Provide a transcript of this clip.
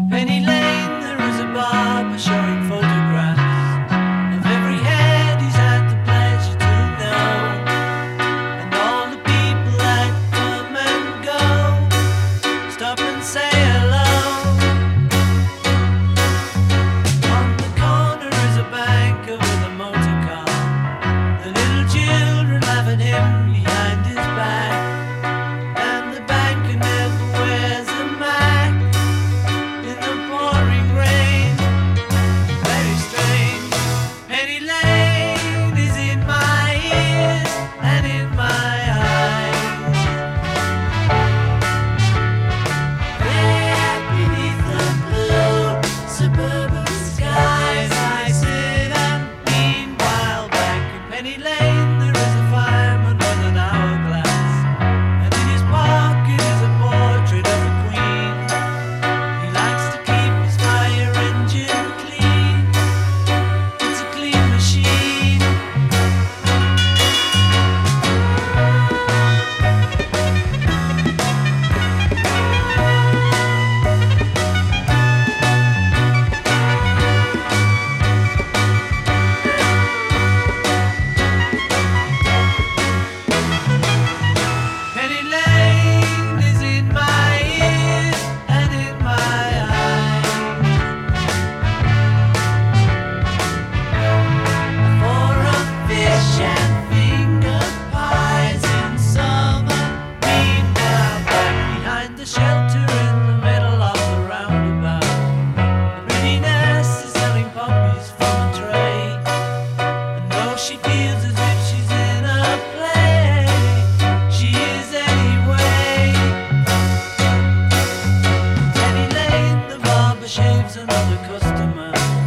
Penny Lane, there is a barber showing photographs of every head he's had the pleasure to know, and all the people that come and go. Stop and say hello. On the corner is a banker with a motor car. The little children laugh at him behind his back, and the banker never wears a Mac in the pouring rain. Very strange. Penny Lane is in my ears and in my eyes. There beneath the blue suburban skies, I sit and meanwhile back in Penny Lane there is a fireman with an hourglass, and in his pocket is a portrait of a queen. He likes to keep his fire engine clean. It's a clean machine. Penny Lane is in my ears and in my eyes. For a fish and finger pies in summer. Meanwhile, back behind the shelter in the middle of the roundabout, the pretty nurse is selling poppies from a tray. And though she feels as if she's in a play, she is anyway. Penny Lane, the barber shaves another customer.